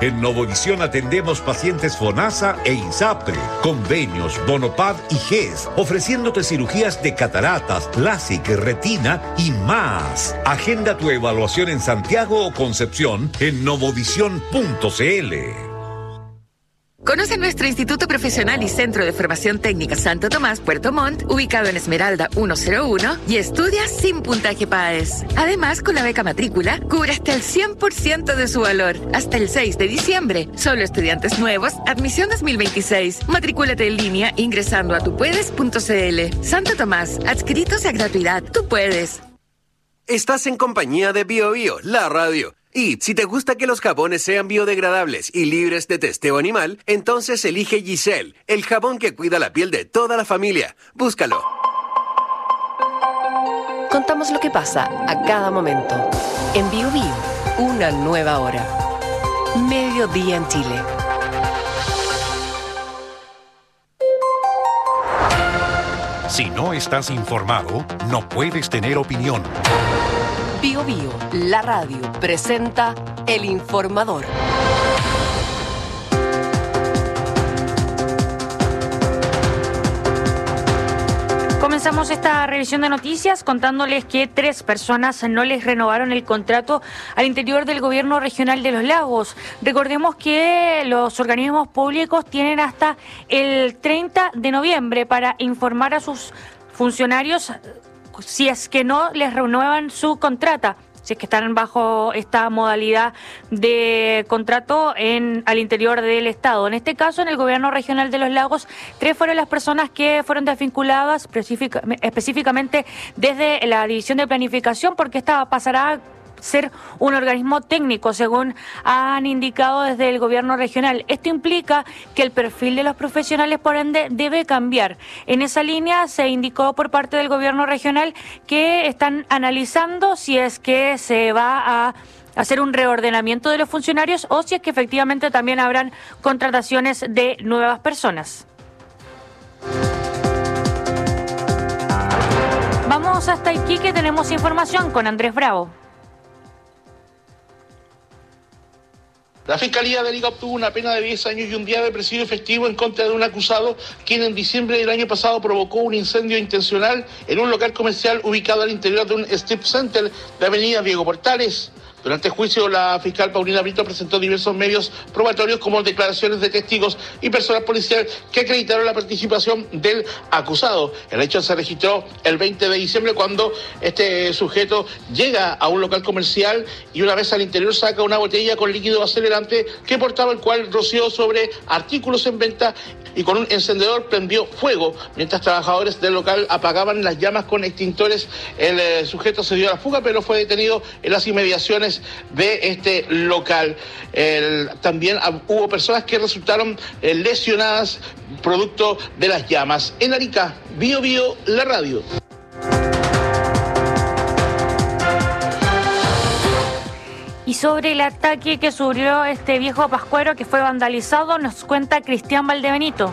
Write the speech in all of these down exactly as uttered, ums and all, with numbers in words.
En Novovisión atendemos pacientes FONASA e INSAPRE, convenios, Bonopad y G E S, ofreciéndote cirugías de cataratas, LASIK, retina y más. Agenda tu evaluación en Santiago o Concepción en novovisión punto c l. Conoce nuestro Instituto Profesional y Centro de Formación Técnica Santo Tomás, Puerto Montt, ubicado en Esmeralda ciento uno, y estudia sin puntaje PAES. Además, con la beca matrícula, cubre hasta el cien por ciento de su valor, hasta el seis de diciembre. Solo estudiantes nuevos, admisión dos mil veintiséis. Matricúlate en línea ingresando a tupuedes punto c l. Santo Tomás, adscritos a gratuidad. Tú puedes. Estás en compañía de Bio Bio, la radio. Y si te gusta que los jabones sean biodegradables y libres de testeo animal, entonces elige Giselle, el jabón que cuida la piel de toda la familia. Búscalo. Contamos lo que pasa a cada momento. En Bio Bio, una nueva hora. Mediodía en Chile. Si no estás informado, no puedes tener opinión. Bio Bio, la radio, presenta El Informador. Comenzamos esta revisión de noticias contándoles que tres personas no les renovaron el contrato al interior del gobierno regional de Los Lagos. Recordemos que los organismos públicos tienen hasta el treinta de noviembre para informar a sus funcionarios si es que no les renuevan su contrata, si es que están bajo esta modalidad de contrato en al interior del Estado. En este caso, en el gobierno regional de Los Lagos, tres fueron las personas que fueron desvinculadas específica, específicamente desde la División de Planificación, porque esta pasará a ser un organismo técnico, según han indicado desde el gobierno regional. Esto implica que el perfil de los profesionales, por ende, debe cambiar. En esa línea se indicó por parte del gobierno regional que están analizando si es que se va a hacer un reordenamiento de los funcionarios o si es que efectivamente también habrán contrataciones de nuevas personas. Vamos hasta Iquique, tenemos información con Andrés Bravo. La Fiscalía de Arica obtuvo una pena de diez años y un día de presidio efectivo en contra de un acusado quien en diciembre del año pasado provocó un incendio intencional en un local comercial ubicado al interior de un strip center de avenida Diego Portales. Durante el juicio, la fiscal Paulina Brito presentó diversos medios probatorios como declaraciones de testigos y personal policial que acreditaron la participación del acusado. El hecho se registró el veinte de diciembre cuando este sujeto llega a un local comercial y una vez al interior saca una botella con líquido acelerante que portaba, el cual roció sobre artículos en venta y con un encendedor prendió fuego. Mientras trabajadores del local apagaban las llamas con extintores, el eh, sujeto se dio a la fuga, pero fue detenido en las inmediaciones de este local. El, también hubo personas que resultaron eh, lesionadas producto de las llamas. En Arica, Bio Bio, la radio. Y sobre el ataque que sufrió este viejo pascuero que fue vandalizado, nos cuenta Cristian Valdebenito.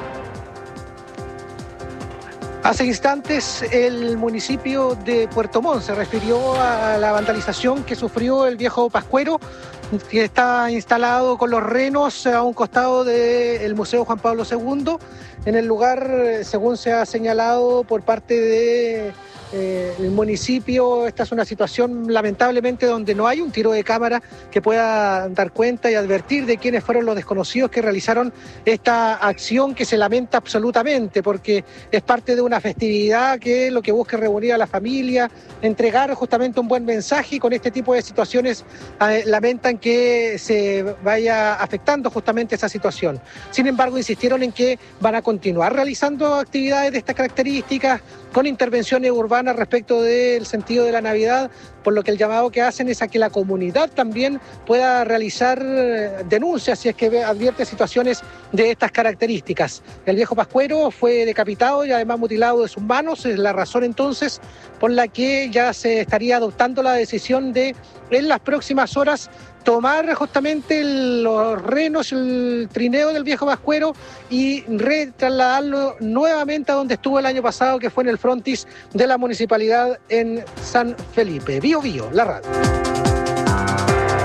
Hace instantes el municipio de Puerto Montt se refirió a la vandalización que sufrió el viejo pascuero, que está instalado con los renos a un costado del Museo Juan Pablo segundo. En el lugar, según se ha señalado por parte de Eh, el municipio, esta es una situación lamentablemente donde no hay un tiro de cámara que pueda dar cuenta y advertir de quiénes fueron los desconocidos que realizaron esta acción, que se lamenta absolutamente porque es parte de una festividad que lo que busca es reunir a la familia, entregar justamente un buen mensaje, y con este tipo de situaciones eh, lamentan que se vaya afectando justamente esa situación. Sin embargo, insistieron en que van a continuar realizando actividades de estas características con intervenciones urbanas respecto del sentido de la Navidad, por lo que el llamado que hacen es a que la comunidad también pueda realizar denuncias si es que advierte situaciones de estas características. El viejo pascuero fue decapitado y además mutilado de sus manos, es la razón entonces por la que ya se estaría adoptando la decisión de, en las próximas horas, tomar justamente el, los renos, el trineo del viejo pascuero y retrasladarlo nuevamente a donde estuvo el año pasado, que fue en el frontis de la municipalidad en San Felipe. Bio Bio, la radio.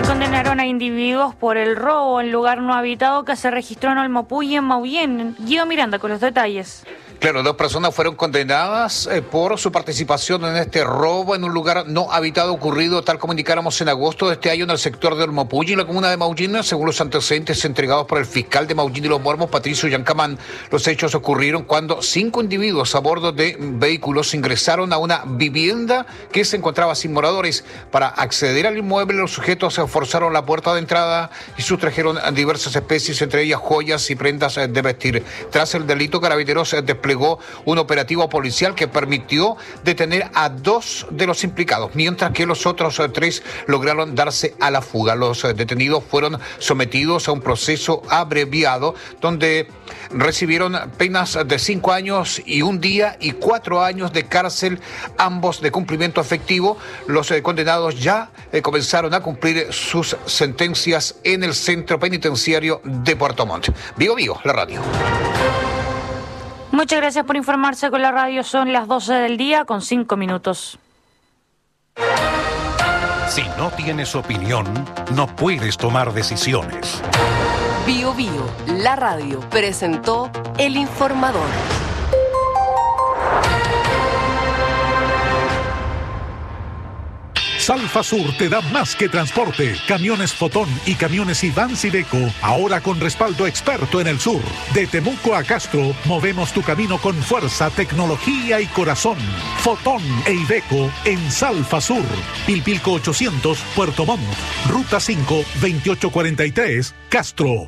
Condenaron a individuos por el robo en lugar no habitado que se registró en Olmopú y en Maullén. Guido Miranda con los detalles. Claro, dos personas fueron condenadas eh, por su participación en este robo en un lugar no habitado ocurrido, tal como indicáramos, en agosto de este año en el sector de Olmopú y en la comuna de Maullín, según los antecedentes entregados por el fiscal de Maullín y Los Muermos, Patricio Yancamán. Los hechos ocurrieron cuando cinco individuos a bordo de vehículos ingresaron a una vivienda que se encontraba sin moradores. Para acceder al inmueble, los sujetos se forzaron la puerta de entrada y sustrajeron diversas especies, entre ellas joyas y prendas de vestir. Tras el delito, Carabineros desplegó un operativo policial que permitió detener a dos de los implicados, mientras que los otros tres lograron darse a la fuga. Los detenidos fueron sometidos a un proceso abreviado donde recibieron penas de cinco años y un día y cuatro años de cárcel, ambos de cumplimiento efectivo. Los eh, condenados ya eh, comenzaron a cumplir sus sentencias en el centro penitenciario de Puerto Montt. Vigo Vigo, la radio. Muchas gracias por informarse con la radio. Son las doce del día con cinco minutos. Si no tienes opinión, no puedes tomar decisiones. Bio Bio, la radio, presentó El Informador. Salfa Sur te da más que transporte. Camiones Fotón y camiones Iván Iveco, ahora con respaldo experto en el sur. De Temuco a Castro, movemos tu camino con fuerza, tecnología y corazón. Fotón e Iveco en Salfa Sur. Pilpilco ochocientos, Puerto Montt. Ruta cinco, veintiocho cuarenta y tres, Castro.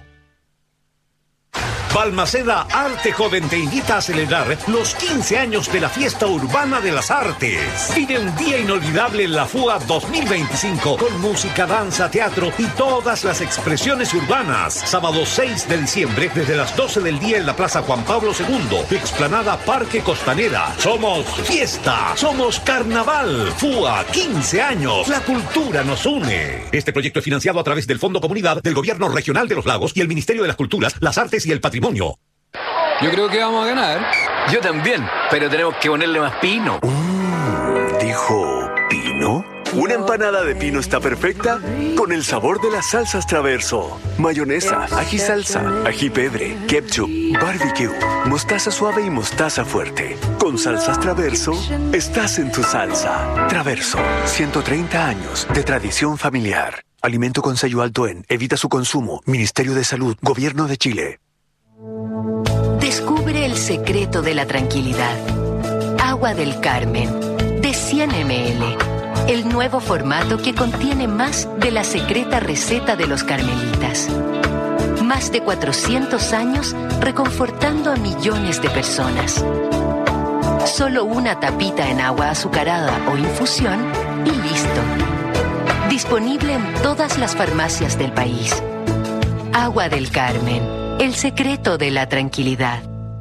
Balmaceda Arte Joven te invita a celebrar los quince años de la Fiesta Urbana de las Artes. Vive un día inolvidable en la FUA dos mil veinticinco con música, danza, teatro y todas las expresiones urbanas. Sábado seis de diciembre desde las doce del día en la Plaza Juan Pablo segundo, explanada Parque Costanera. Somos fiesta, somos carnaval. FUA, quince años. La cultura nos une. Este proyecto es financiado a través del Fondo Comunidad del Gobierno Regional de los Lagos y el Ministerio de las Culturas, las Artes y el Patrimonio. Yo creo que vamos a ganar. Yo también, pero tenemos que ponerle más pino. Mm, ¿Dijo pino? Una empanada de pino está perfecta con el sabor de las salsas Traverso. Mayonesa, ají salsa, ají pebre, ketchup, barbecue, mostaza suave y mostaza fuerte. Con salsas Traverso, estás en tu salsa. Traverso, ciento treinta años de tradición familiar. Alimento con sello alto en Evita su consumo. Ministerio de Salud, Gobierno de Chile. Descubre el secreto de la tranquilidad. Agua del Carmen, de cien mililitros. El nuevo formato que contiene más de la secreta receta de los carmelitas. Más de cuatrocientos años reconfortando a millones de personas. Solo una tapita en agua azucarada o infusión y listo. Disponible en todas las farmacias del país. Agua del Carmen. El secreto de la tranquilidad.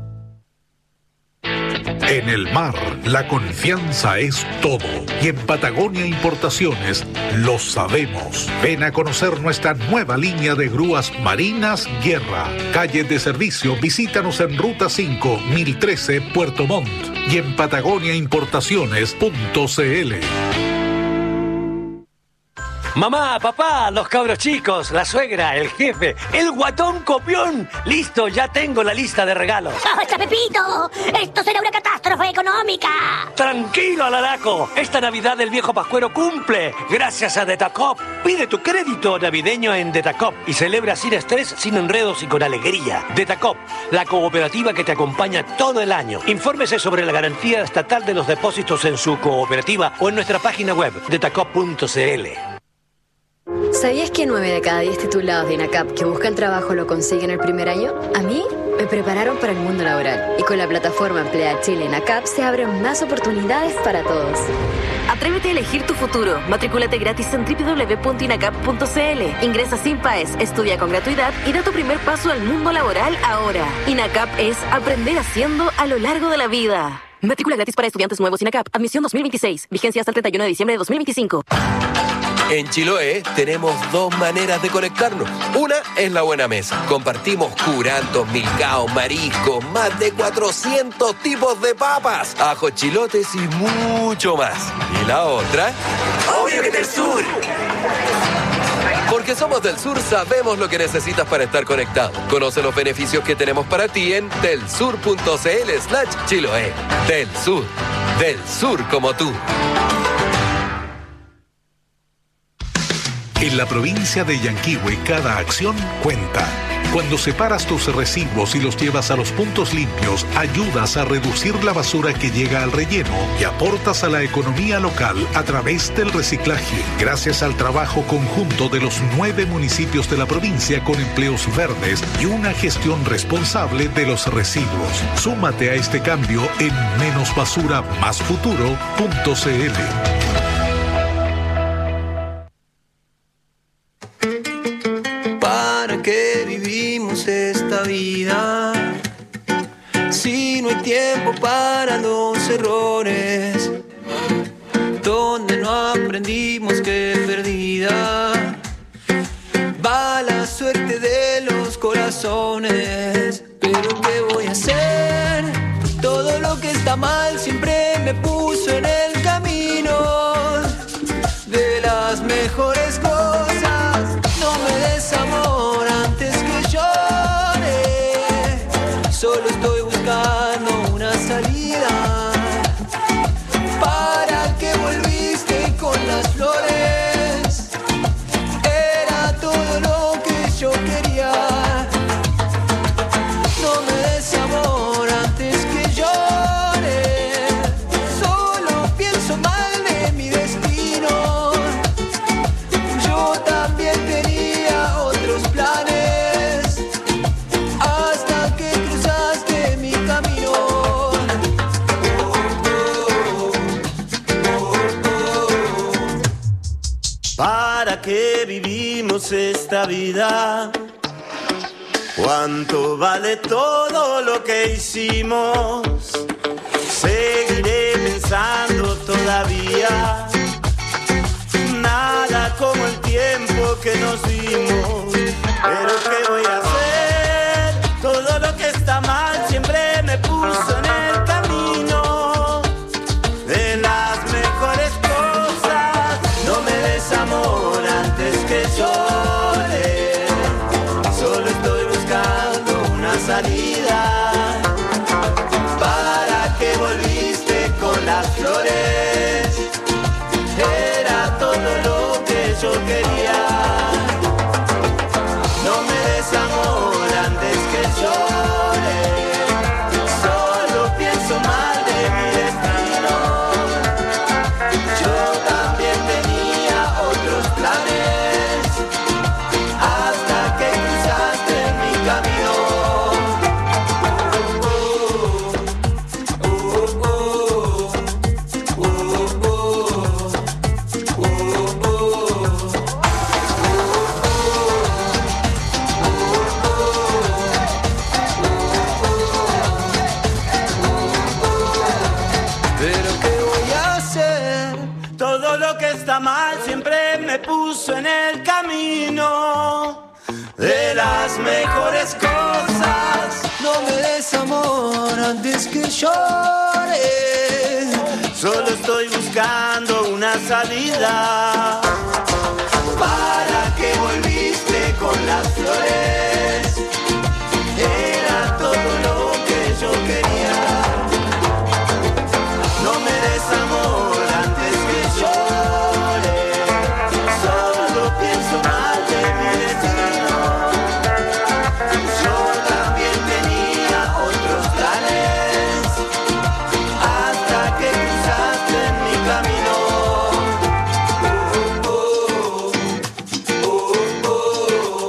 En el mar, la confianza es todo. Y en Patagonia Importaciones lo sabemos. Ven a conocer nuestra nueva línea de grúas marinas Guerra. Calle de servicio, visítanos en Ruta cinco, mil trece, Puerto Montt. Y en patagonia importaciones punto c l. Mamá, papá, los cabros chicos, la suegra, el jefe, el guatón copión. Listo, ya tengo la lista de regalos. ¡Basta, Pepito! ¡Esto será una catástrofe económica! Tranquilo, Alaraco. Esta Navidad el viejo Pascuero cumple. Gracias a Detacop. Pide tu crédito navideño en Detacop y celebra sin estrés, sin enredos y con alegría. Detacop, la cooperativa que te acompaña todo el año. Infórmese sobre la garantía estatal de los depósitos en su cooperativa o en nuestra página web, detacop punto c l. ¿Sabías que nueve de cada diez titulados de INACAP que buscan trabajo lo consiguen el primer año? A mí me prepararon para el mundo laboral y con la plataforma Emplea Chile INACAP se abren más oportunidades para todos. Atrévete a elegir tu futuro. Matricúlate gratis en doble u doble u doble u punto inacap punto c l. Ingresa sin P A E S, estudia con gratuidad y da tu primer paso al mundo laboral ahora. INACAP es aprender haciendo a lo largo de la vida. Matrícula gratis para estudiantes nuevos INACAP. Admisión dos mil veintiséis. Vigencia hasta el treinta y uno de diciembre de dos mil veinticinco. En Chiloé tenemos dos maneras de conectarnos. Una es la buena mesa. Compartimos curantos, milcaos, mariscos, más de cuatrocientos tipos de papas, ajos, chilotes y mucho más. Y la otra, obvio que del sur. Porque somos del Sur, sabemos lo que necesitas para estar conectado. Conoce los beneficios que tenemos para ti en telsur.cl slash Chiloé. Del Sur, del Sur como tú. En la provincia de Yanquihue, cada acción cuenta. Cuando separas tus residuos y los llevas a los puntos limpios, ayudas a reducir la basura que llega al relleno y aportas a la economía local a través del reciclaje. Gracias al trabajo conjunto de los nueve municipios de la provincia con empleos verdes y una gestión responsable de los residuos. Súmate a este cambio en menos basura más futuro punto cl. ¿Para qué vivimos esta vida? Si no hay tiempo para los errores, donde no aprendimos que perdida va la suerte de los corazones. Pero ¿qué voy a hacer? Todo lo que está mal siempre me puso en el camino de las mejores cosas. No me des amor antes que llore. Solo estoy buscando una salida. ¿Para qué volviste con las flores? Era todo lo que yo quería. No me des amor antes que llore. Solo pienso mal de mi destino. Yo también tenía otros planes hasta que cruzaste mi camino. ¿Para qué vivimos esta vida? ¿Cuánto vale todo lo que hicimos? Seguiré pensando todavía. Nada como el tiempo que nos dimos. Pero ¿qué voy a hacer? Todo lo que está mal siempre me puso en el camino de las mejores cosas. No me des amor antes que llore. Solo estoy buscando una salida. ¿Para qué volviste con las flores? Era todo lo que yo quería. No me des amor antes que llore. Solo pienso mal de mi destino. Yo también tenía otros planes hasta que cruzaste mi camino. Pero ¿qué voy a hacer? Todo lo que está mal siempre me puso en el camino de las mejores cosas. No me des amor antes que llore. Solo estoy buscando una salida. ¿Para qué volviste con las flores? Era todo lo que yo quería. No me des amor antes que llore. Solo pienso mal de mi destino. Yo también tenía otros planes hasta que cruzaste en mi camino. Oh, oh, oh, oh, oh.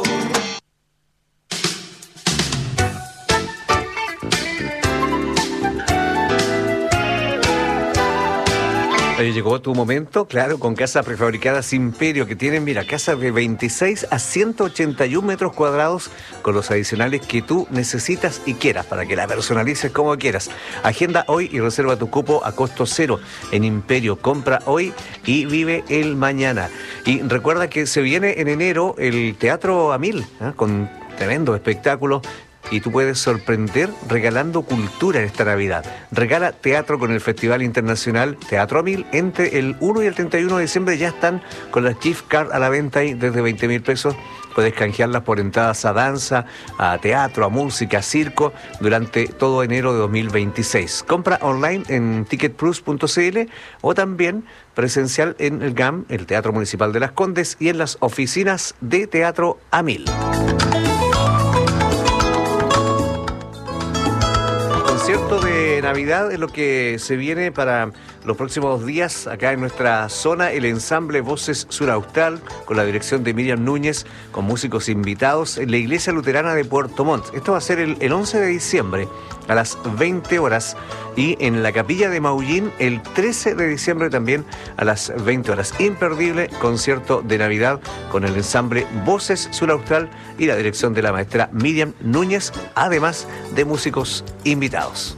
Oye, llegó tu momento, claro, con casas prefabricadas Imperio, que tienen, mira, casas de veintiséis a ciento ochenta y uno metros cuadrados, con los adicionales que tú necesitas y quieras, para que la personalices como quieras. Agenda hoy y reserva tu cupo a costo cero en Imperio. Compra hoy y vive el mañana. Y recuerda que se viene en enero el Teatro a Mil, ¿eh? Con tremendo espectáculo. y tú puedes sorprender regalando cultura en esta Navidad. Regala teatro con el Festival Internacional Teatro a Mil. Entre el uno y el treinta y uno de diciembre ya están con las gift card a la venta ahí desde veinte mil pesos. Puedes canjearlas por entradas a danza, a teatro, a música, a circo durante todo enero de dos mil veintiséis. Compra online en ticket plus punto c l o también presencial en el G A M, el Teatro Municipal de Las Condes, y en las oficinas de Teatro a Mil. Concierto de Navidad es lo que se viene para los próximos días acá en nuestra zona. El ensamble Voces Sur Austral, con la dirección de Miriam Núñez, con músicos invitados en la Iglesia Luterana de Puerto Montt. Esto va a ser el, el once de diciembre a las veinte horas, y en la Capilla de Maullín el trece de diciembre también a las veinte horas. Imperdible concierto de Navidad con el ensamble Voces Sur Austral y la dirección de la maestra Miriam Núñez, además de músicos invitados.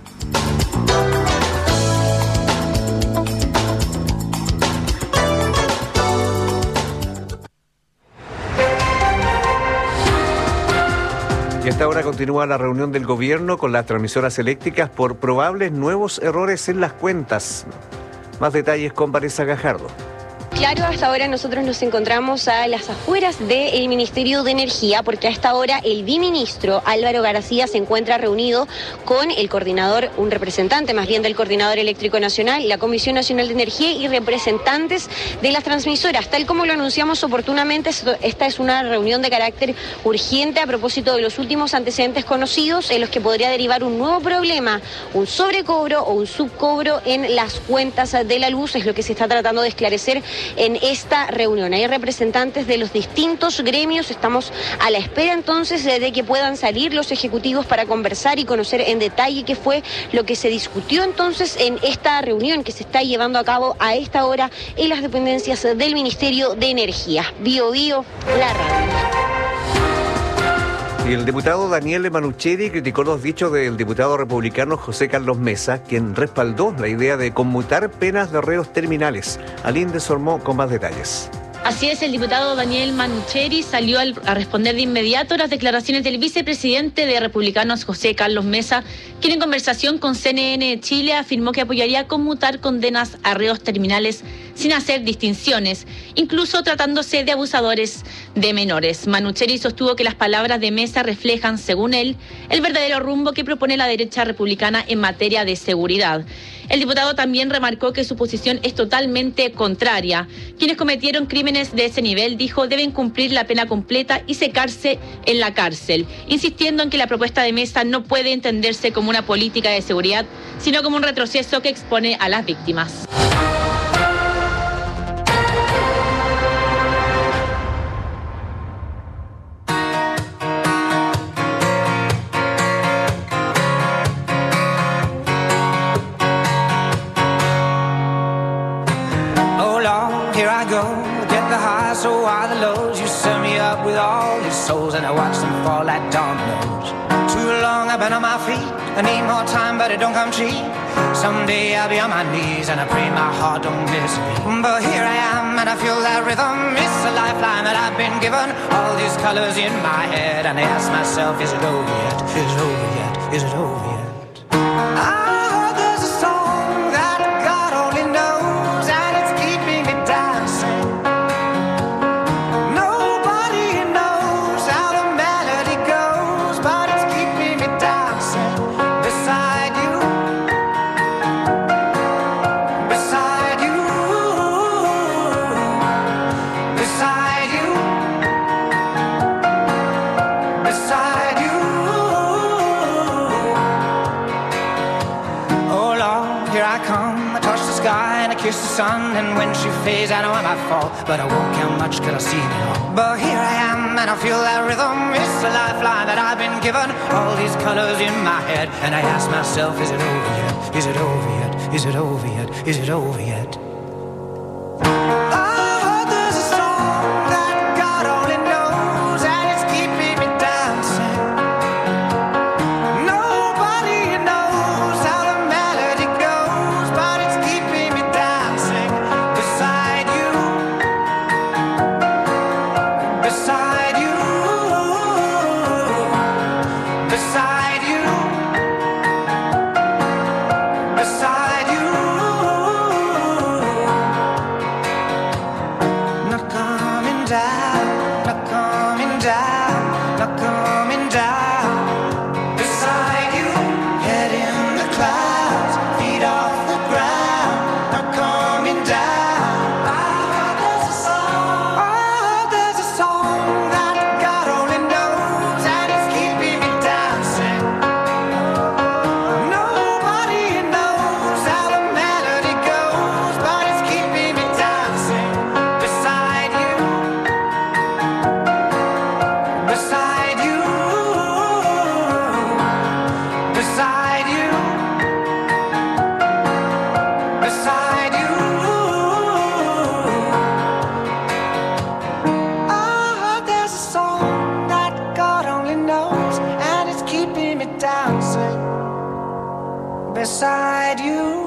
Y a esta hora continúa la reunión del gobierno con las transmisoras eléctricas por probables nuevos errores en las cuentas. Más detalles con Vanessa Gajardo. Claro, hasta ahora nosotros nos encontramos a las afueras del Ministerio de Energía, porque a esta hora el biministro Álvaro García se encuentra reunido con el coordinador, un representante más bien del Coordinador Eléctrico Nacional, la Comisión Nacional de Energía y representantes de las transmisoras. Tal como lo anunciamos oportunamente, esta es una reunión de carácter urgente a propósito de los últimos antecedentes conocidos en los que podría derivar un nuevo problema, un sobrecobro o un subcobro en las cuentas de la luz. Es lo que se está tratando de esclarecer en esta reunión. Hay representantes de los distintos gremios, estamos a la espera entonces de que puedan salir los ejecutivos para conversar y conocer en detalle qué fue lo que se discutió entonces en esta reunión que se está llevando a cabo a esta hora en las dependencias del Ministerio de Energía. Bio Bio, la radio. Y el diputado Daniel Manucheri criticó los dichos del diputado republicano José Carlos Mesa, quien respaldó la idea de conmutar penas de reos terminales. Aline Desormó con más detalles. Así es, el diputado Daniel Manucheri salió a responder de inmediato las declaraciones del vicepresidente de Republicanos, José Carlos Mesa, quien en conversación con C N N Chile afirmó que apoyaría conmutar condenas a reos terminales sin hacer distinciones, incluso tratándose de abusadores de menores. Manucheri sostuvo que las palabras de Mesa reflejan, según él, el verdadero rumbo que propone la derecha republicana en materia de seguridad. El diputado también remarcó que su posición es totalmente contraria. Quienes cometieron crímenes de ese nivel, dijo, deben cumplir la pena completa y secarse en la cárcel, insistiendo en que la propuesta de Mesa no puede entenderse como una política de seguridad, sino como un retroceso que expone a las víctimas. So are the lows, you set me up with all your souls, and I watch them fall like dominoes. Too long I've been on my feet, I need more time but it don't come cheap. Someday I'll be on my knees and I pray my heart don't miss me. But here I am and I feel that rhythm, it's a lifeline that I've been given. All these colors in my head and I ask myself, is it over yet? Is it over yet? Is it over yet? I heard there's a song that God only knows and it's keeping me dancing. Kiss the sun, and when she fades I know I might fall, but I won't count much till I see it all. But here I am and I feel that rhythm, it's a lifeline that I've been given. All these colors in my head and I ask myself, is it over yet? Is it over yet? Is it over yet? Is it over yet? beside you, beside you. Not coming down, not coming down, not coming down. Beside you, head in the clouds, feet off the ground, not coming down. Ah, there's a song, ah, there's a song that God only knows, and it's keeping me dancing. Nobody knows how the melody goes, but it's keeping me dancing. Beside you, beside you, beside you, beside you. Ah, there's a song that God only knows, and it's keeping me dancing. Beside you.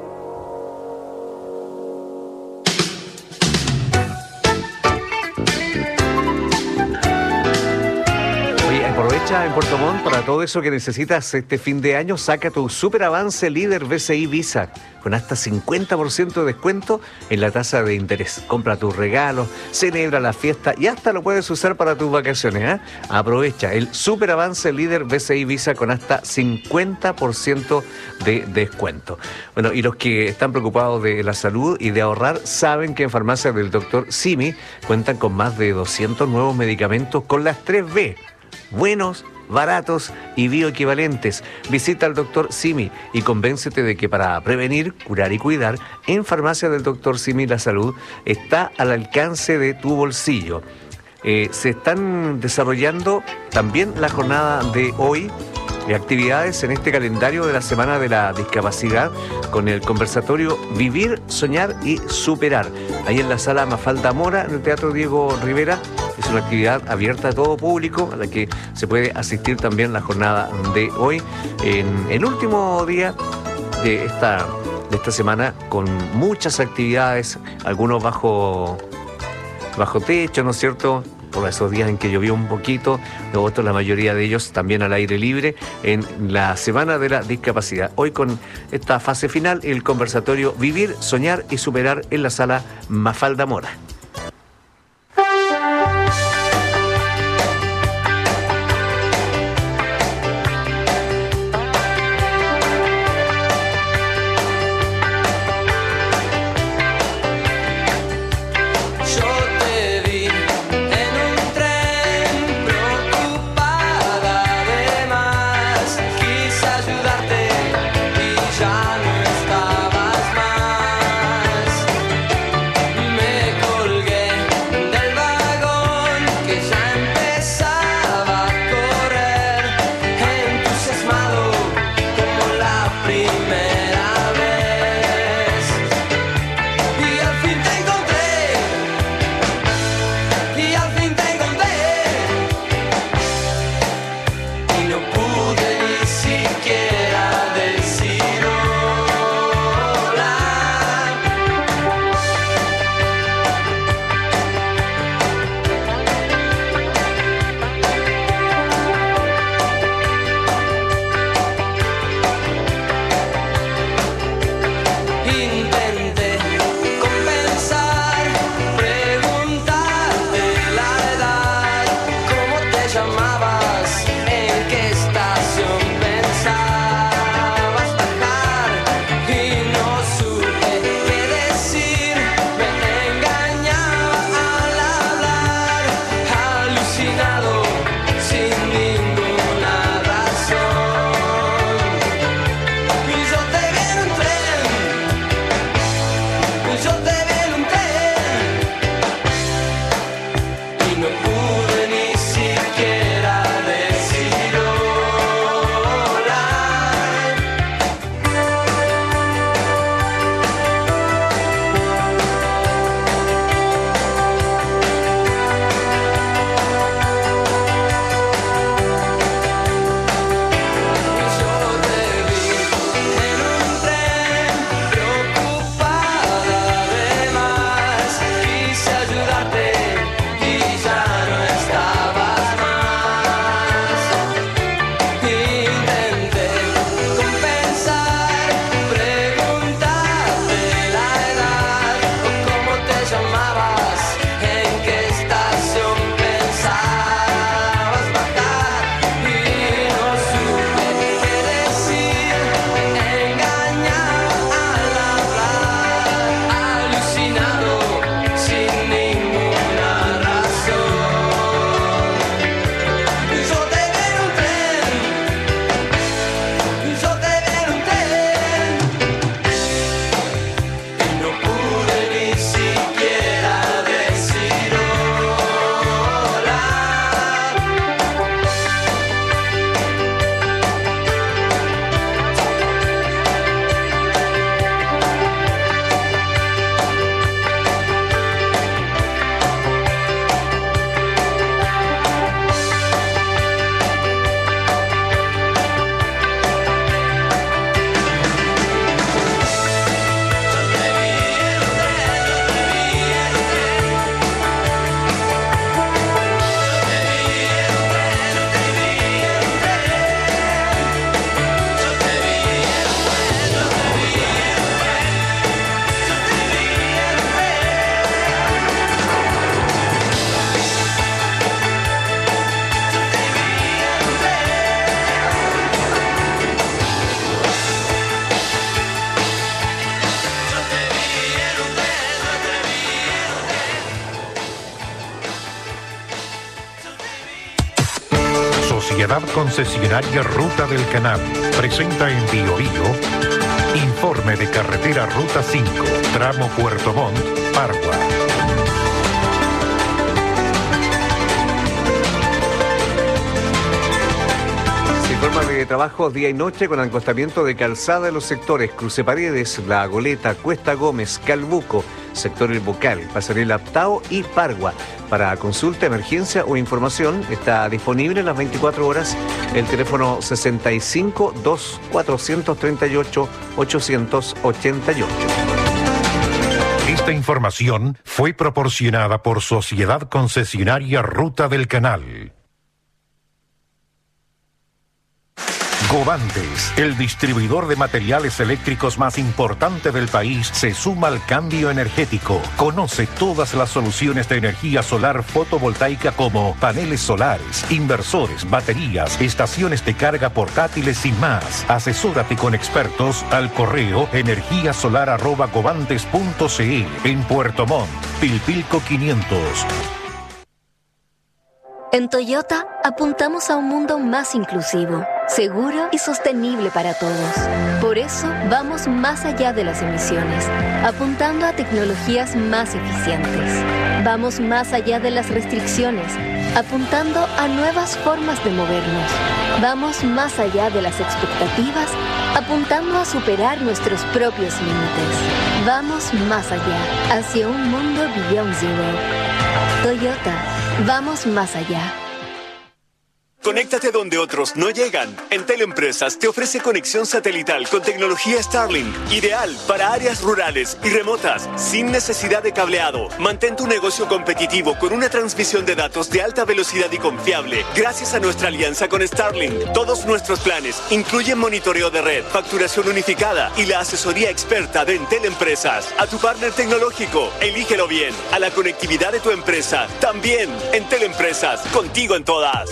Oye, aprovecha en Puerto Montt para todo eso que necesitas este fin de año. Saca tu super avance líder B C I Visa con hasta cincuenta por ciento de descuento en la tasa de interés. Compra tus regalos, celebra la fiesta y hasta lo puedes usar para tus vacaciones, ¿eh? Aprovecha el super avance líder B C I Visa con hasta cincuenta por ciento de descuento. Bueno, y los que están preocupados de la salud y de ahorrar saben que en farmacias del doctor Simi cuentan con más de doscientos nuevos medicamentos con las tres B. Buenos, baratos y bioequivalentes. Visita al doctor Simi y convéncete de que para prevenir, curar y cuidar, en Farmacia del doctor Simi la salud está al alcance de tu bolsillo. Eh, se están desarrollando también la jornada de hoy de actividades en este calendario de la Semana de la Discapacidad con el conversatorio Vivir, Soñar y Superar. Ahí en la sala Mafalda Mora, en el Teatro Diego Rivera. Es una actividad abierta a todo público, a la que se puede asistir también la jornada de hoy, en el último día de esta, de esta semana, con muchas actividades, algunos bajo, bajo techo, ¿no es cierto?, por esos días en que llovió un poquito, otros, la mayoría de ellos también al aire libre, en la Semana de la Discapacidad. Hoy con esta fase final, el conversatorio Vivir, Soñar y Superar en la sala Mafalda Mora. No pude ni siquiera Sociedad Concesionaria Ruta del Canal presenta en Bio Bio informe de carretera Ruta cinco, tramo Puerto Montt, Pargua. Informa de trabajo día y noche con acostamiento de calzada en los sectores Cruce Paredes, La Goleta, Cuesta Gómez, Calbuco, sector El Bocal, Pasarela Aptao y Pargua. Para consulta, emergencia o información está disponible en las veinticuatro horas el teléfono sesenta y cinco, dos, cuatrocientos treinta y ocho, ochocientos ochenta y ocho. Esta información fue proporcionada por Sociedad Concesionaria Ruta del Canal. Govantes, el distribuidor de materiales eléctricos más importante del país, se suma al cambio energético. Conoce todas las soluciones de energía solar fotovoltaica como paneles solares, inversores, baterías, estaciones de carga portátiles y más. Asesórate con expertos al correo energía solar arroba govantes punto cl en Puerto Montt, Pilpilco quinientos. En Toyota apuntamos a un mundo más inclusivo, seguro y sostenible para todos. Por eso vamos más allá de las emisiones, apuntando a tecnologías más eficientes. Vamos más allá de las restricciones, apuntando a nuevas formas de movernos. Vamos más allá de las expectativas, apuntando a superar nuestros propios límites. Vamos más allá, hacia un mundo Beyond Zero. Toyota, vamos más allá. Conéctate donde otros no llegan. En Teleempresas te ofrece conexión satelital con tecnología Starlink, ideal para áreas rurales y remotas, sin necesidad de cableado. Mantén tu negocio competitivo con una transmisión de datos de alta velocidad y confiable, gracias a nuestra alianza con Starlink. Todos nuestros planes incluyen monitoreo de red, facturación unificada y la asesoría experta de Entel Empresas. A tu partner tecnológico, elígelo bien. A la conectividad de tu empresa, también. Entel Empresas, contigo en todas.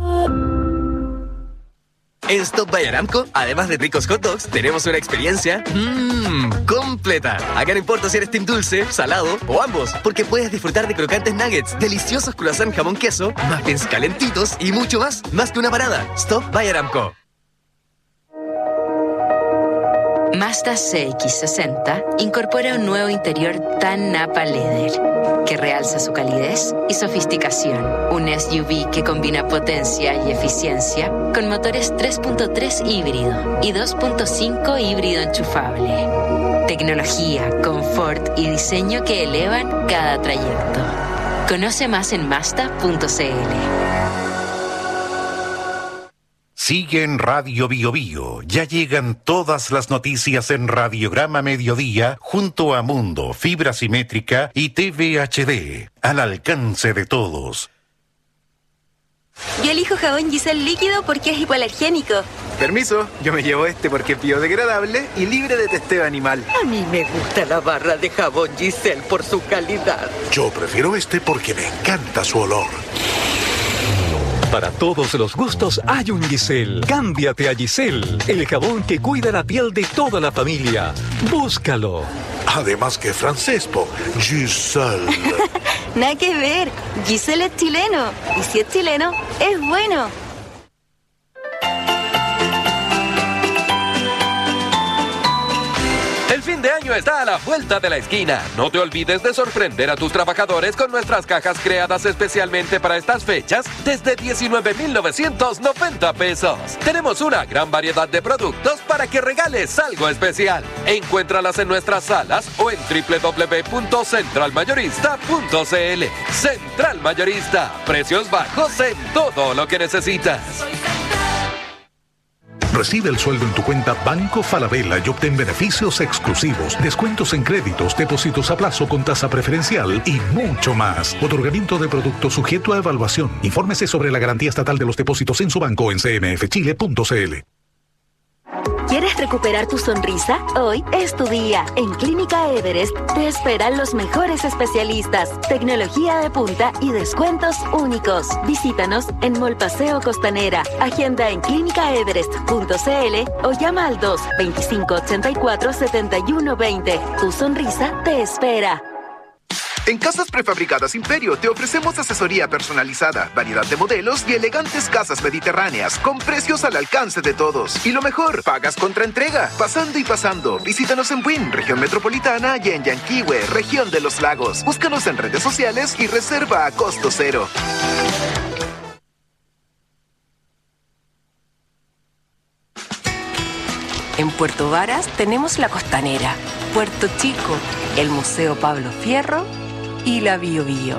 En Stop by Aramco, además de ricos hot dogs, tenemos una experiencia mmm, completa. Acá no importa si eres team dulce, salado o ambos, porque puedes disfrutar de crocantes nuggets, deliciosos croissant jamón queso, muffins calentitos y mucho más, más que una parada. Stop by Aramco. Mazda C X sesenta incorpora un nuevo interior tan Napa Leather que realza su calidez y sofisticación. Un S U V que combina potencia y eficiencia con motores tres punto tres híbrido y dos punto cinco híbrido enchufable. Tecnología, confort y diseño que elevan cada trayecto. Conoce más en mazda punto cl. Sigue en Radio Bio Bio. Ya llegan todas las noticias en Radiograma Mediodía junto a Mundo, Fibra Simétrica y T V H D. Al alcance de todos. Yo elijo jabón Giselle líquido porque es hipoalergénico. Permiso, yo me llevo este porque es biodegradable y libre de testeo animal. A mí me gusta la barra de jabón Giselle por su calidad. Yo prefiero este porque me encanta su olor. Para todos los gustos hay un Giselle. Cámbiate a Giselle, el jabón que cuida la piel de toda la familia. Búscalo. Además que francés, po. Giselle. Nada que ver. Giselle es chileno. Y si es chileno, es bueno. El fin de año está a la vuelta de la esquina. No te olvides de sorprender a tus trabajadores con nuestras cajas creadas especialmente para estas fechas desde diecinueve mil novecientos noventa pesos. Tenemos una gran variedad de productos para que regales algo especial. Encuéntralas en nuestras salas o en doble u doble u doble u punto central mayorista punto cl. Central Mayorista. Precios bajos en todo lo que necesitas. Recibe el sueldo en tu cuenta Banco Falabella y obtén beneficios exclusivos, descuentos en créditos, depósitos a plazo con tasa preferencial y mucho más. Otorgamiento de productos sujeto a evaluación. Infórmese sobre la garantía estatal de los depósitos en su banco o en c m f chile punto c l. ¿Quieres recuperar tu sonrisa? Hoy es tu día. En Clínica Everest te esperan los mejores especialistas, tecnología de punta y descuentos únicos. Visítanos en Mall Paseo Costanera. Agenda en clínica everest punto cl o llama al dos, veinticinco ochenta y cuatro, setenta y uno veinte. Tu sonrisa te espera. En Casas Prefabricadas Imperio te ofrecemos asesoría personalizada, variedad de modelos y elegantes casas mediterráneas con precios al alcance de todos. Y lo mejor, pagas contra entrega. Pasando y pasando. Visítanos en Buin, región metropolitana, y en Yanquihue, región de los lagos. Búscanos en redes sociales y reserva a costo cero. En Puerto Varas tenemos La Costanera, Puerto Chico, el Museo Pablo Fierro y la Bio Bio.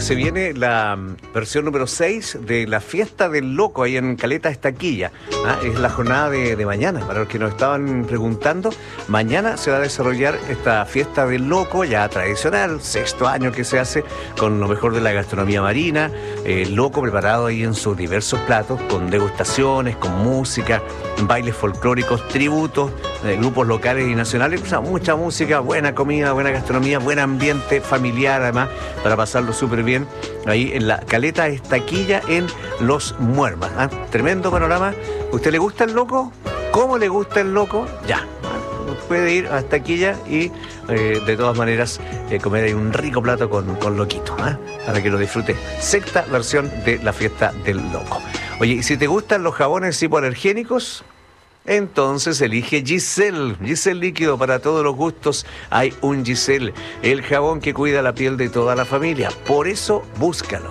se viene la versión número seis de la Fiesta del Loco ahí en Caleta Estaquilla. ¿Ah? Es la jornada de, de mañana, para los que nos estaban preguntando. Mañana se va a desarrollar esta Fiesta del Loco, ya tradicional, sexto año que se hace, con lo mejor de la gastronomía marina, el eh, loco preparado ahí en sus diversos platos, con degustaciones, con música, bailes folclóricos, tributos, eh, grupos locales y nacionales, o sea, mucha música, buena comida, buena gastronomía, buen ambiente familiar además, para pasarlo súper bien ahí en la Caleta Estaquilla en Los Muermas. ¿Ah? Tremendo panorama. ¿Usted le gusta el loco? ¿Cómo le gusta el loco? Ya. Puede ir a Estaquilla y eh, de todas maneras eh, comer ahí un rico plato con, con loquito, ¿eh? Para que lo disfrute. Sexta versión de la Fiesta del Loco. Oye, y si te gustan los jabones hipoalergénicos, entonces elige Giselle. Giselle líquido para todos los gustos. Hay un Giselle, el jabón que cuida la piel de toda la familia. Por eso, búscalo.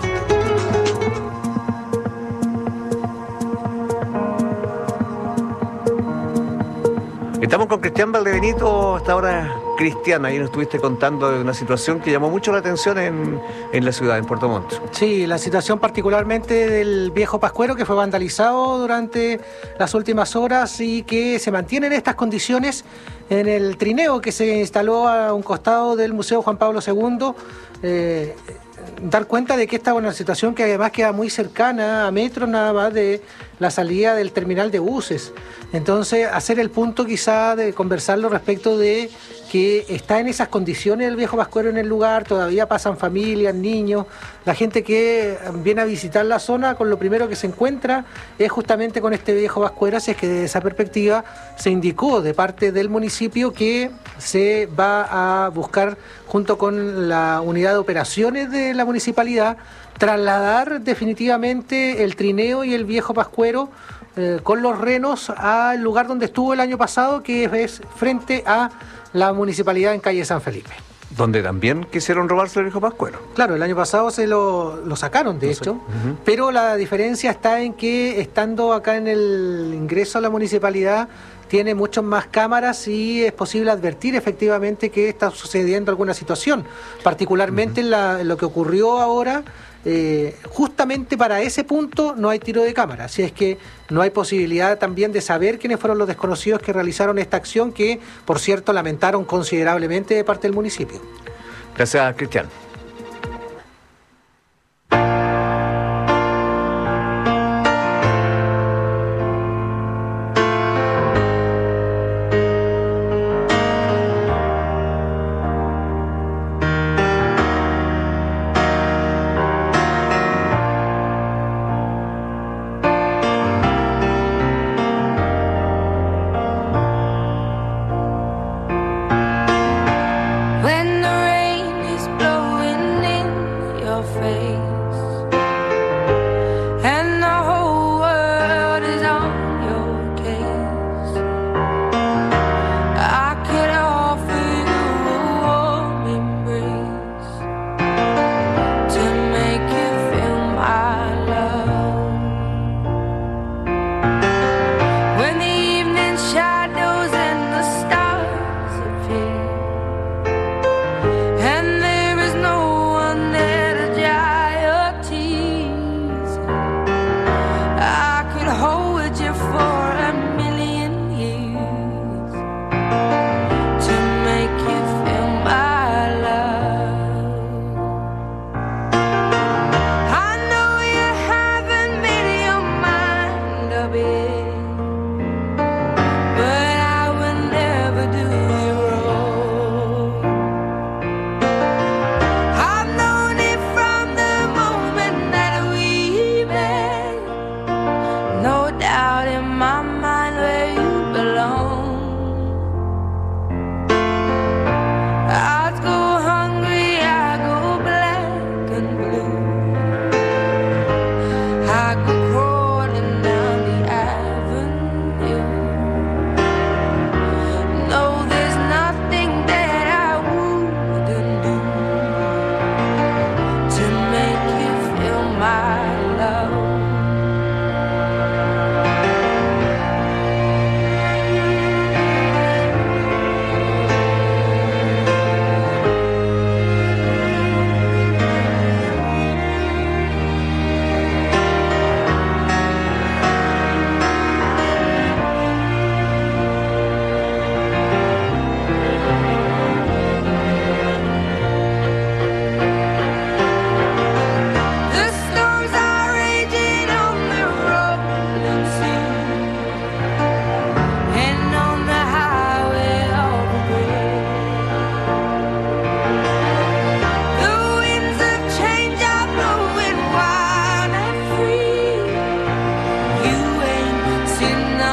Estamos con Cristian Valdebenito, hasta ahora. Cristian, ahí nos estuviste contando de una situación que llamó mucho la atención en, en la ciudad, en Puerto Montt. Sí, la situación particularmente del viejo Pascuero, que fue vandalizado durante las últimas horas y que se mantiene en estas condiciones en el trineo que se instaló a un costado del Museo Juan Pablo segundo. Eh, dar cuenta de que esta es una situación que además queda muy cercana, a metros nada más de la salida del terminal de buses. Entonces, hacer el punto quizá de conversarlo respecto de que está en esas condiciones el viejo Pascuero en el lugar, todavía pasan familias, niños, la gente que viene a visitar la zona, con lo primero que se encuentra es justamente con este viejo Pascuero. Así es que desde esa perspectiva se indicó de parte del municipio que se va a buscar, junto con la unidad de operaciones de la municipalidad, trasladar definitivamente el trineo y el viejo Pascuero eh, con los renos al lugar donde estuvo el año pasado, que es frente a la municipalidad en calle San Felipe. Donde también quisieron robarse el viejo Pascuero. Claro, el año pasado se lo, lo sacaron, de no hecho, uh-huh. Pero la diferencia está en que, estando acá en el ingreso a la municipalidad, tiene muchas más cámaras y es posible advertir efectivamente que está sucediendo alguna situación, particularmente uh-huh. en, la, en lo que ocurrió ahora. Eh, justamente para ese punto no hay tiro de cámara, así es que no hay posibilidad también de saber quiénes fueron los desconocidos que realizaron esta acción, que por cierto lamentaron considerablemente de parte del municipio. Gracias, Cristian. When the rain is blowing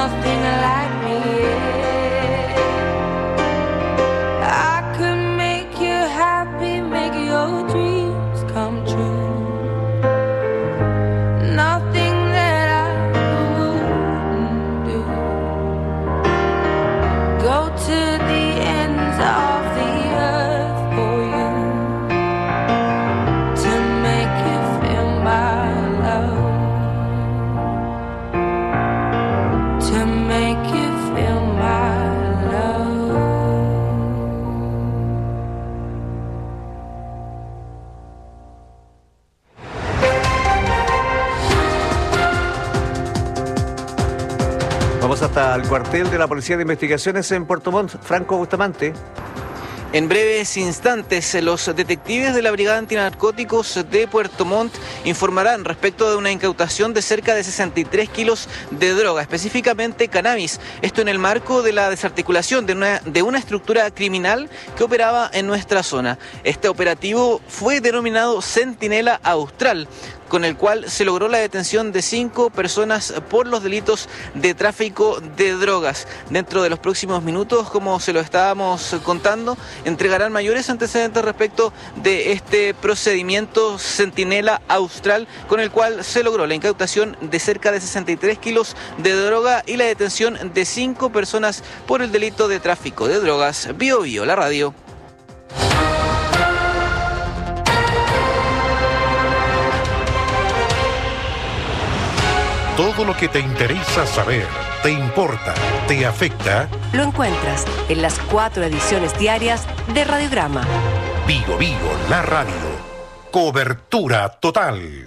nothing like me. I could make you happy, make your dreams come true. Nothing that I wouldn't do. Go to the ends of the earth for you, to make you feel my love, to make you feel my love. Vamos hasta el cuartel de la Policía de Investigaciones en Puerto Montt. Franco Bustamante. En breves instantes, los detectives de la Brigada Antinarcóticos de Puerto Montt informarán respecto de una incautación de cerca de sesenta y tres kilos de droga, específicamente cannabis. Esto en el marco de la desarticulación de una, de una estructura criminal que operaba en nuestra zona. Este operativo fue denominado Centinela Austral, con el cual se logró la detención de cinco personas por los delitos de tráfico de drogas. Dentro de los próximos minutos, como se lo estábamos contando, entregarán mayores antecedentes respecto de este procedimiento Centinela Austral, con el cual se logró la incautación de cerca de sesenta y tres kilos de droga y la detención de cinco personas por el delito de tráfico de drogas. Bio Bio, la radio. Todo lo que te interesa saber, te importa, te afecta, lo encuentras en las cuatro ediciones diarias de Radiograma. Vigo Vigo, la radio. Cobertura total.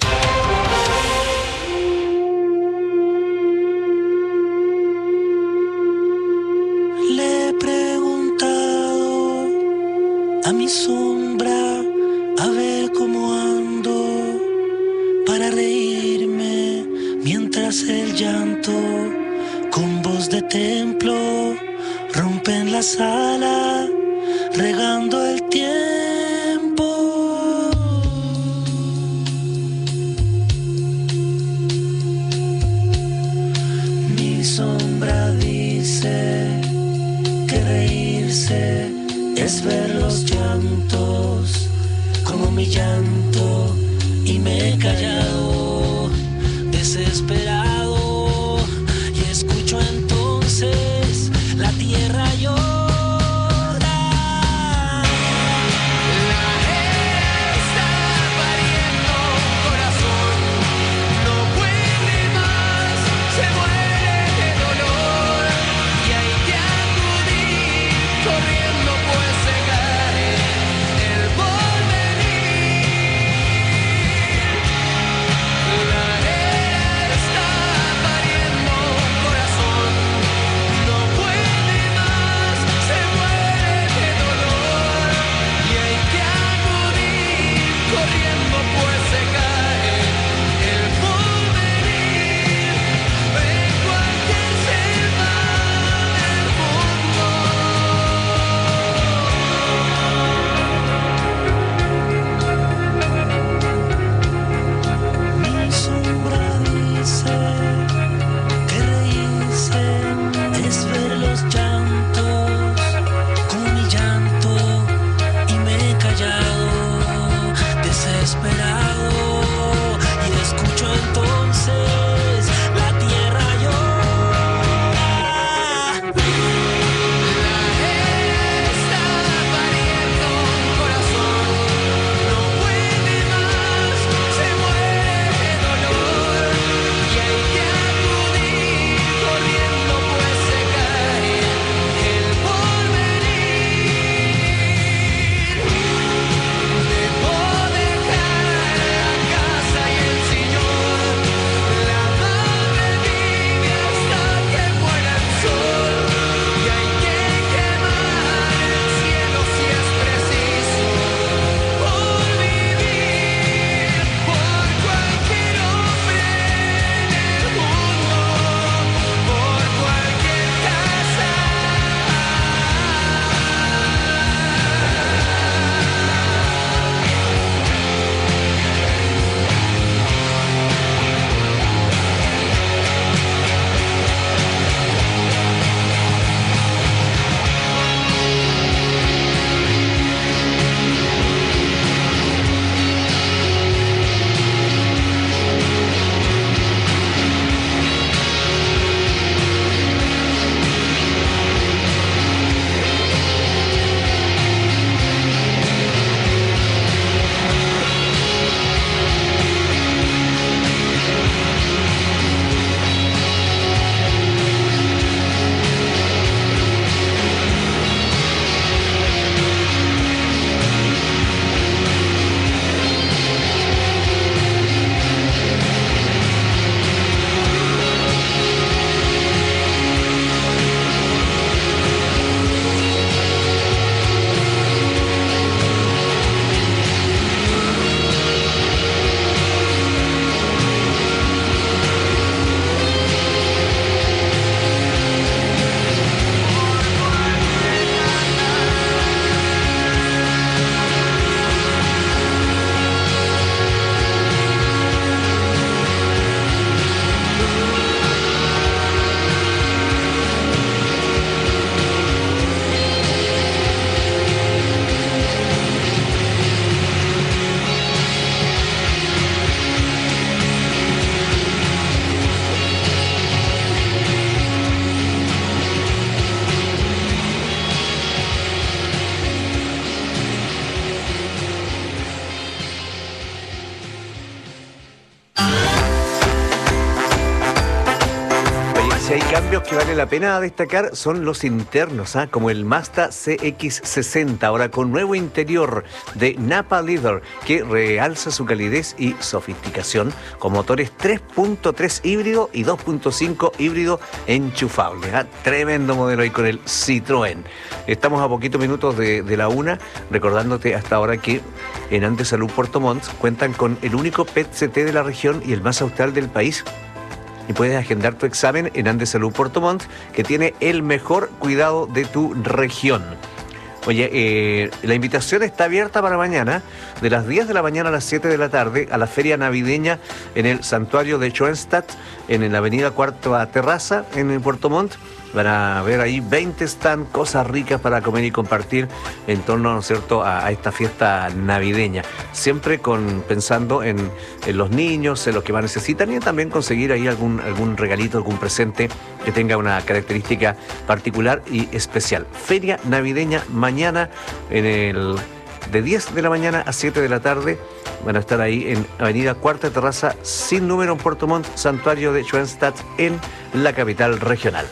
Le he preguntado a mi sombra a ver cómo ando para reírme mientras el llanto con voz de templo rompe en la sala regando el tiempo. Mi sombra dice que reírse es ver los llantos como mi llanto, y me he callado desesperado y escucho entonces la tierra llora. La era está cambios que vale la pena destacar son los internos, ¿ah? Como el Mazda C X sesenta, ahora con nuevo interior de Napa Leather, que realza su calidez y sofisticación con motores tres punto tres híbrido y dos punto cinco híbrido enchufable. ¿Ah? Tremendo modelo ahí con el Citroën. Estamos a poquitos minutos de, de la una, recordándote hasta ahora que en Andes Salud Puerto Montt cuentan con el único P E T C T de la región y el más austral del país. Y puedes agendar tu examen en Andes Salud Puerto Montt, que tiene el mejor cuidado de tu región. Oye, eh, la invitación está abierta para mañana, de las diez de la mañana a las siete de la tarde, a la feria navideña en el santuario de Schoenstatt, en la avenida Cuarta Terraza, en Puerto Montt. Van a ver ahí veinte stands, cosas ricas para comer y compartir en torno, ¿no es cierto?, a, a esta fiesta navideña. Siempre con pensando en, en los niños, en los que más necesitan y también conseguir ahí algún, algún regalito, algún presente que tenga una característica particular y especial. Feria navideña mañana en el de diez de la mañana a siete de la tarde. Van a estar ahí en avenida Cuarta Terraza, sin número, en Puerto Montt, santuario de Schoenstatt, en la capital regional.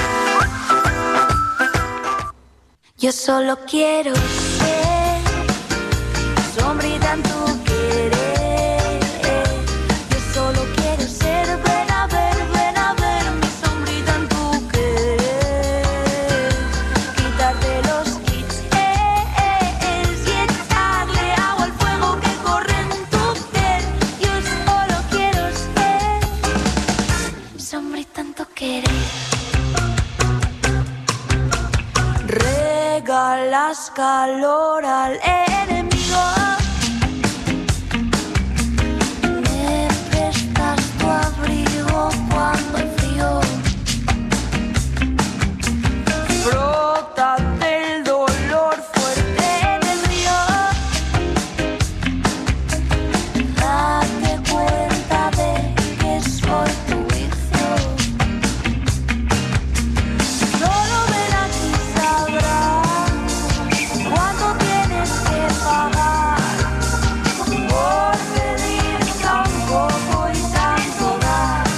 Yo solo quiero ser sombrita en tu querer. Yo solo quiero ser, ven a ver, ven a ver mi sombrita en tu querer. Quitarte los kits eh, eh, eh, y echarle agua al fuego que corre en tu piel. Yo solo quiero ser sombrita en tu querer. Regalas calor al enemigo, me prestas tu abrigo cuando hay frío. Frótate el dolor fuerte en el río. Date cuenta de que soy tu vicio. Solo ven aquí, sabrás cuánto tienes que pagar por pedir tan poco y tanto dar.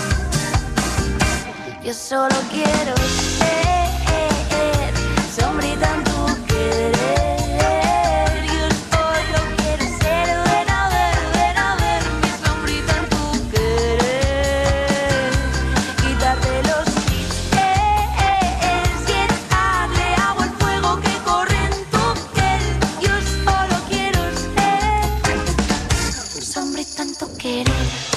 Yo solo quiero ser sombrita en tu querer. Yo solo quiero ser, ven a ver, ven a ver mi sombrita en tu querer. Quitarte los kits eh, eh, eh, y echarle agua al fuego que corre en tu piel. Yo solo quiero ser sombrita en tu querer.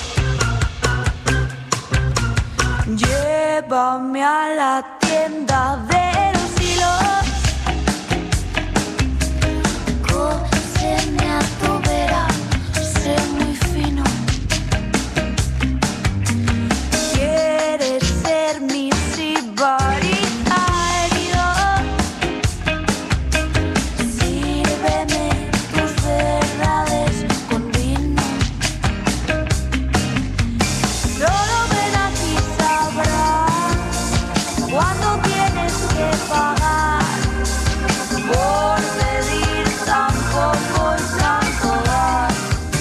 Llévame a la tienda de los hilos, cóseme a tu vera, sé muy fino. ¿Quieres ser mi sibarita herido? Sírveme tus verdades con vino. Solo ven aquí, sabrás cuánto tienes que pagar por pedir tan poco y tanto dar.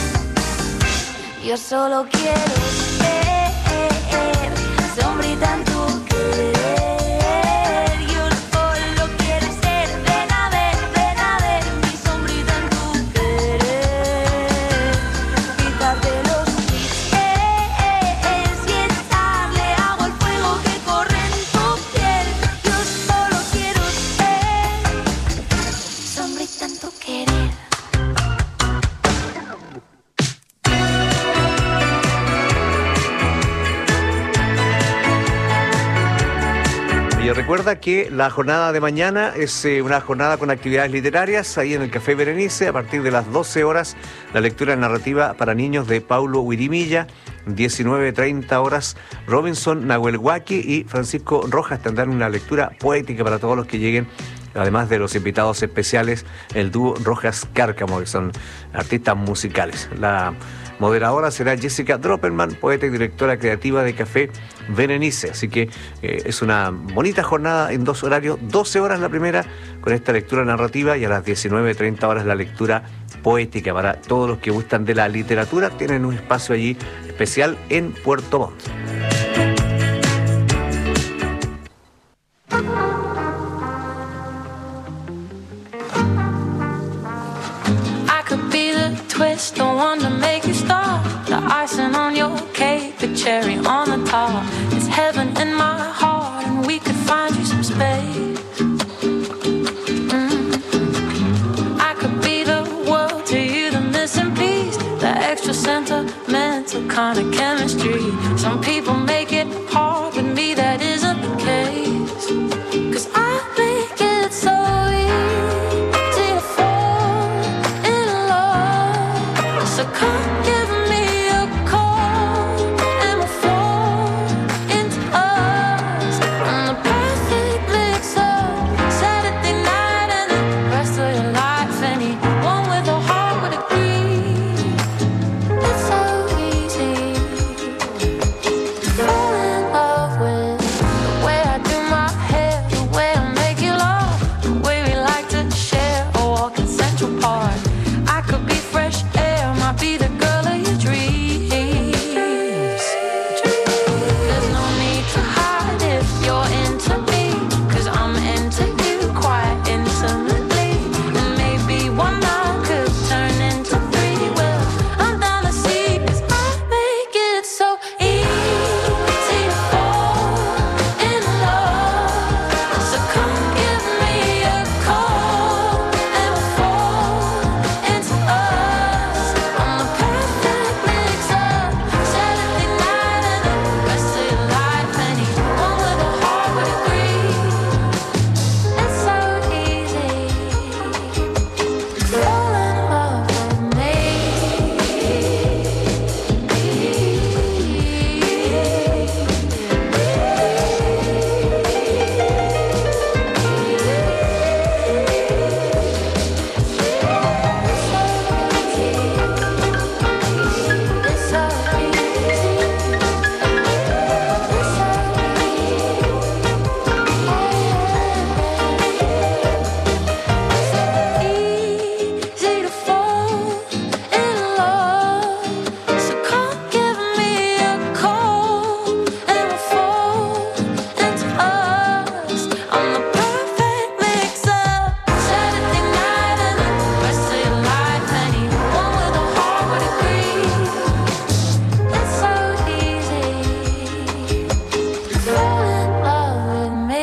Yo solo quiero ser sombrita en tu querer. Yo solo quiero ser, ven a ver, ven a ver mi sombrita en tu querer. Quitarte los kits eh, eh, eh, y echarle agua al fuego que corre en tu piel. Yo solo quiero ser sombrita en tu querer. Y recuerda que la jornada de mañana es eh, una jornada con actividades literarias ahí en el Café Berenice a partir de las doce horas, la lectura narrativa para niños de Paulo Huirimilla. diecinueve treinta horas, Robinson Nahuelhuaqui y Francisco Rojas tendrán una lectura poética para todos los que lleguen, además de los invitados especiales, el dúo Rojas Cárcamo, que son artistas musicales. La moderadora será Jessica Dropperman, poeta y directora creativa de Café Berenice. Así que eh, es una bonita jornada en dos horarios, doce horas la primera con esta lectura narrativa y a las diecinueve treinta horas la lectura poética. Para todos los que gustan de la literatura, tienen un espacio allí especial en Puerto Montt. just the one to make you stop. The icing on your cake, the cherry on the top. It's heaven in my heart, and we could find you some space. Mm. I could be the world to you, the missing piece, the extra sentimental kind of chemistry. Some people make it hard, with me that isn't the case. 'Cause I make it so easy to fall in love. So come give me a call and we'll fall into us. I'm the perfect mix of Saturday night and the rest of your life. Anyone with a heart would agree. It's so easy to fall in love with the way I do my hair, the way I make you laugh, the way we like to share a walk in Central Park. I could be fresh air, might be the girl of your dreams. There's no need to hide if you're into me, 'cause I'm into you quite intimately. And maybe one night could turn into three. Well, I'm down to see, 'cause I make it so easy to fall in love. So come give me a call and we'll fall into us. I'm the perfect mix of Saturday night and the rest of your life. Anyone with a heart would agree. It's so easy to fall in love with me. Easy to fall in love. So come give me a call and we'll fall into us. I'm the perfect mix of Saturday night and the rest of your life. Anyone with a heart would agree. It's so easy to fall in love with me.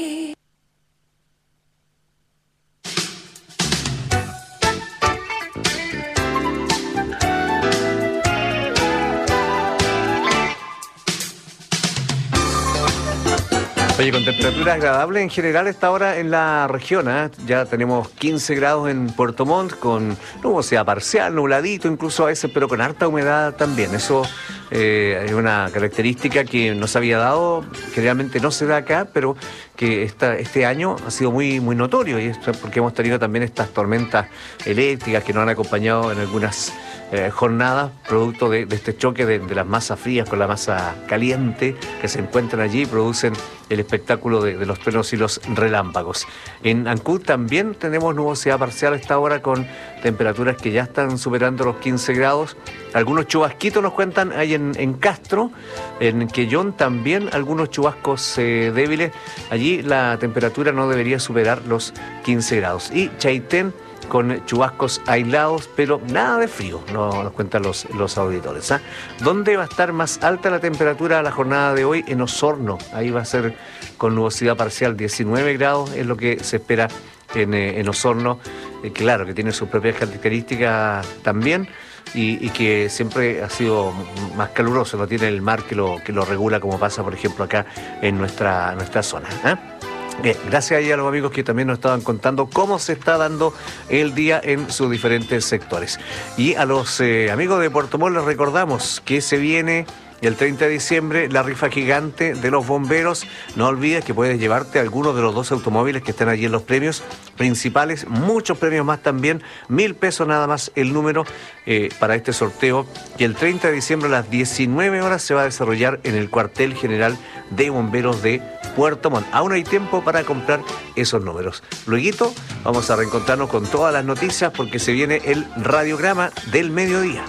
Oye, con temperatura agradable en general esta hora en la región, ¿eh? Ya tenemos quince grados en Puerto Montt, con nubosidad parcial, nubladito incluso a veces, pero con harta humedad también. Eso eh, es una característica que nos había dado, generalmente no se da acá, pero que esta, este año ha sido muy, muy notorio, y esto es porque hemos tenido también estas tormentas eléctricas que nos han acompañado en algunas eh, jornadas, producto de, de este choque de, de las masas frías con la masa caliente que se encuentran allí y producen el espectáculo de, de los truenos y los relámpagos. En Ancud también tenemos nubosidad parcial a esta hora, con temperaturas que ya están superando los quince grados. Algunos chubasquitos nos cuentan ahí en, en Castro, en Quellón también algunos chubascos eh, débiles. Allí la temperatura no debería superar los quince grados. Y Chaitén con chubascos aislados, pero nada de frío, no nos cuentan los, los auditores. ¿eh? ¿Dónde va a estar más alta la temperatura la jornada de hoy? En Osorno, ahí va a ser con nubosidad parcial, diecinueve grados es lo que se espera en, eh, en Osorno, eh, claro, que tiene sus propias características también, y, y que siempre ha sido más caluroso, no tiene el mar que lo, que lo regula, como pasa, por ejemplo, acá en nuestra, nuestra zona. ¿eh? Bien, gracias ahí a los amigos que también nos estaban contando cómo se está dando el día en sus diferentes sectores. Y a los eh, amigos de Puerto Montt les recordamos que se viene el treinta de diciembre la rifa gigante de los bomberos. No olvides que puedes llevarte algunos de los dos automóviles que están allí en los premios principales, muchos premios más también, mil pesos nada más el número eh, para este sorteo, que el treinta de diciembre a las diecinueve horas se va a desarrollar en el cuartel general de bomberos de Puerto Montt. Aún hay tiempo para comprar esos números. Lueguito vamos a reencontrarnos con todas las noticias, porque se viene el radiograma del mediodía.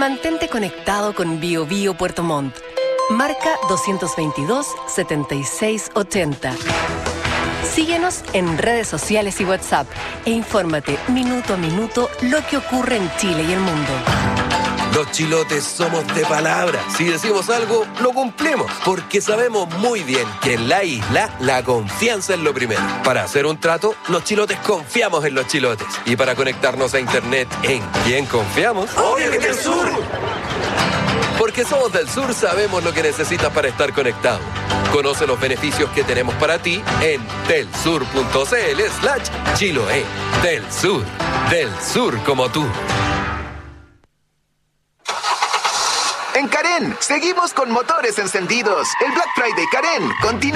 Mantente conectado con Bio Bio Puerto Montt. Marca dos dos dos, siete seis ocho cero. Síguenos en redes sociales y WhatsApp e infórmate minuto a minuto lo que ocurre en Chile y el mundo. Los chilotes somos de palabra. Si decimos algo, lo cumplimos. Porque sabemos muy bien que en la isla la confianza es lo primero. Para hacer un trato, los chilotes confiamos en los chilotes. Y para conectarnos a internet, ¿en quién confiamos? ¡Obvio que del sur! Porque somos del sur, sabemos lo que necesitas para estar conectado. Conoce los beneficios que tenemos para ti en telsur.cl slash Chiloé. Del Sur. Del sur como tú. En Karen, seguimos con motores encendidos. El Black Friday Karen continúa.